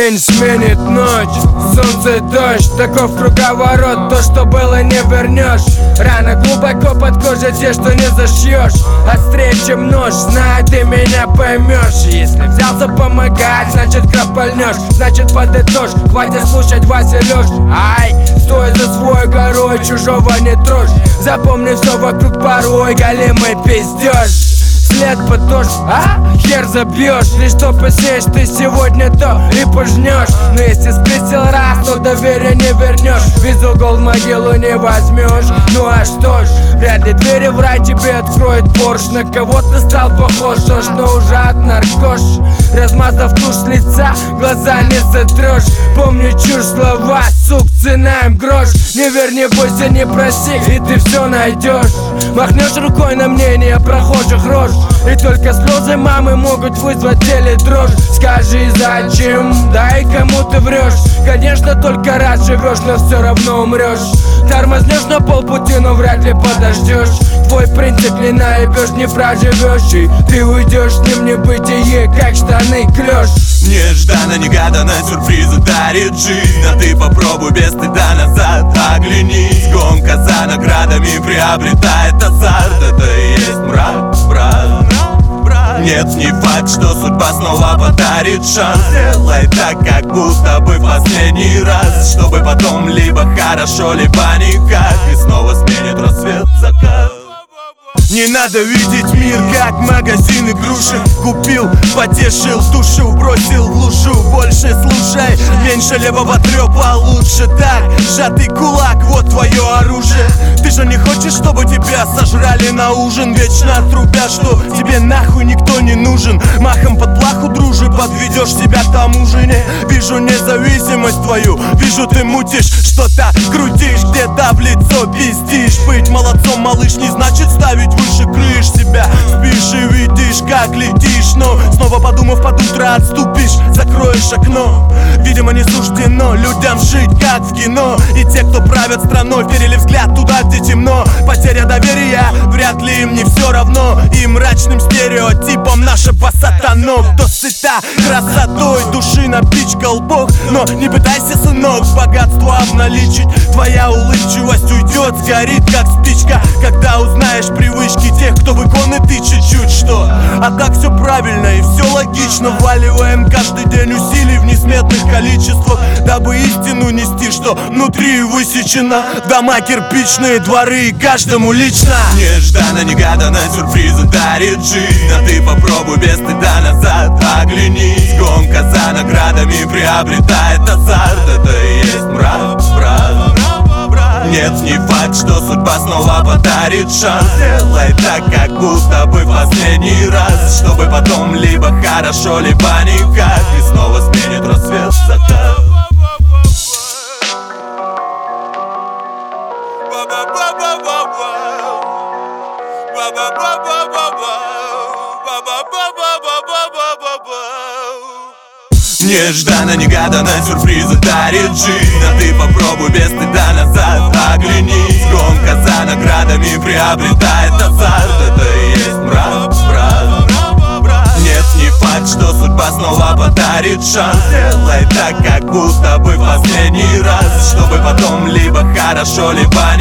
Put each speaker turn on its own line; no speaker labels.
День сменит ночь, солнце и дождь. Таков круговорот, то, что было, не вернешь. Рана глубоко под кожей, те, что не зашьешь. Острее, чем нож, знай, ты меня поймешь. Если взялся помогать, значит кропальнешь. Значит подытожь, хватит слушать Вася Лёш. Ай, стой за свой горой, чужого не трожь. Запомни, все вокруг порой голимый пиздёж. След подошв, хер забьешь. Лишь что посеешь ты сегодня, то и пожнешь. Но если спиздил раз, то доверие не вернешь. Без угол в могилу не возьмешь. Ну а что ж, вряд ли двери в рай тебе откроет Порш. На кого ты стал похож, но уже от наркош. Размазав тушь с лица, глаза не сотрешь. Помни чушь, слова, сук, цена им грош. Не верь, не бойся, не проси, и ты все найдешь. Махнешь рукой на мнение прохожих рож, и только слезы мамы могут вызвать в теле дрожь. Скажи, зачем, да и кому ты врешь? Конечно, только раз живешь, но все равно умрешь. Тормознешь на полпути, но вряд ли подождешь. Твой принцип не наебешь, не проживешь, и ты уйдешь с ним в небытие, как штаны клёшь.
Нежданно-негаданно сюрпризы дарит жизнь. А ты попробуй без стыда назад оглянись. Гонка за наградами приобретает азарт. Это и есть мрак, брат. Нет, не факт, что судьба снова подарит шанс. Делай так, как будто бы в последний раз, чтобы потом либо хорошо, либо никак. И снова сменит рассвет, закат. Не надо видеть мир, как магазин игрушек. Купил, потешил, душил, бросил в лужу. Больше слушай, меньше левого трёпа, лучше так. Сжатый кулак, вот твое оружие. Ты же не хочешь, чтобы тебя сожрали на ужин? Вечно трубят, что тебе нахуй никто не нужен. Махом под плаху, дружи, подведешь себя к тому же не. Вижу независимость твою, вижу ты мутишь, что-то крутишь, где-то в лицо пиздишь. Быть молодцом, малыш, не значит ставить выше крыш себя. Спишь и видишь, как летишь, но снова подумав под утро отступишь, закроешь окно. Видимо, не суждено людям жить, как в кино. И те, кто правят страной, вперили взгляд туда, где темно. Потеря доверия, вряд ли им не все равно. И мрачным стереотипом нашего сатану. Кто сыта красотой души напичкал Бог. Но не пытайся, сынок, богатство обналичить. Твоя улыбчивость уйдет, сгорит, как спичка, когда узнаешь привычки тех, кто в иконы тычет чуть что. А так все правильно и все логично. Вваливаем каждый день усилий в несметных количествах, дабы истину нести, что внутри высечено. Дома кирпичные, дворы и каждому лично. Нежданно-негаданно сюрпризы дарит жизнь. А ты попробуй без стыда назад оглянись. Гонка за наградами приобретает азарт. Это и есть мрак, брат. Нет, не факт, что судьба снова подарит шанс. Делай так, как будто бы в последний раз, чтобы потом либо хорошо, либо никак. И снова сменит рассвет, закат. Нежданно-негаданно сюрпризы дарит жизнь. А ты попробуй без стыда назад оглянись. Гонка за наградами приобретает азарт. Это и есть мрак, брат. Нет, не факт, что судьба снова подарит шанс. Делай так, как будто бы в последний раз, чтобы потом либо хорошо, либо